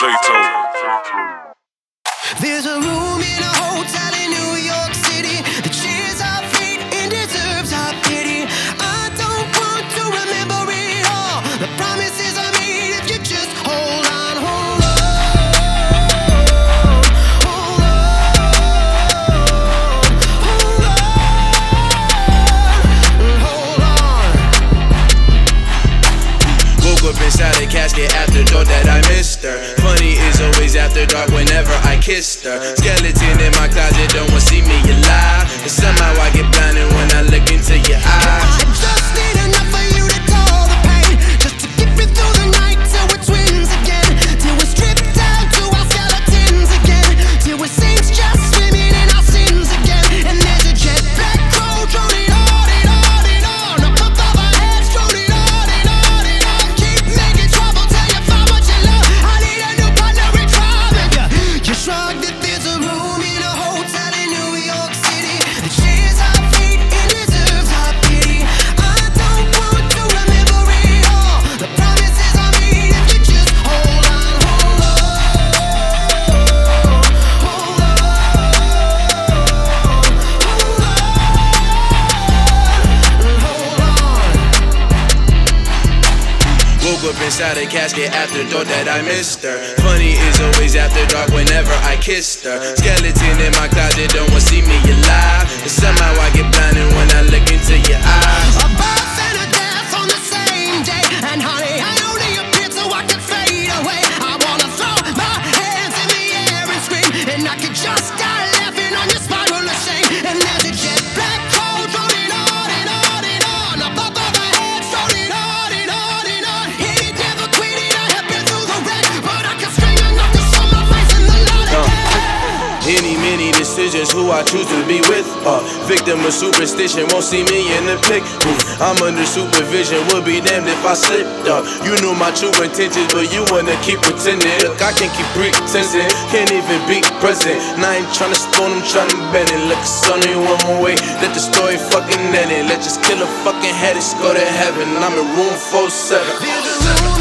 There's a room in a hotel in New York City that shares our fate and deserves our pity. I don't want to remember it all. The promises I made if you just hold on, hold on, hold on, hold on, hold on. Woke up inside a casket after thought that I missed her. Funny is always after dark whenever I kissed her. Skeleton in my closet, don't wanna see me alive. And somehow I get blinded when I look into your eyes. I just need enough for you to dull the pain, just to get me through the night till we're twins again, till we're stripped down to our skeletons again, till we're saints just swimming in our sins again. And there's a jet black crow droning on and on and on above our heads, droning on and on and on. Keep making trouble till you find what you love. I need a new partner in crime. And you shrug that there's a room in a hotel in New York City that shares our fate and deserves our pity. I don't want to remember it all. The promises I made if you just hold on, hold on, hold on, hold on. Woke up inside a casket after thought that I missed her. Funny is always after dark whenever I kissed her. Skeleton in my closet, don't wanna see me alive. And somehow I get blinded when I look into your eyes. A birth and a death on the same day, and honey, I only appear so I can fade away. I wanna throw my hands in the air and scream, and I could just die laughing on your spiral of shame. And there's a jet black crow droning on and on and on above our heads, droning on and on and on. It never quit it, I have been through the wreck, but I can string enough to show my face in the light again. Many decisions who I choose to be with. Victim of superstition, won't see me in the pic. I'm under supervision, would be damned if I slipped up. You knew my true intentions, but you wanna keep pretending. Look, I can't keep pretending, can't even be present. And I ain't tryna stone, I'm tryna bend it. Look, it's only one way, let the story fucking end it. Let's just kill a fucking head, let's go to heaven. I'm in room 47. There's a room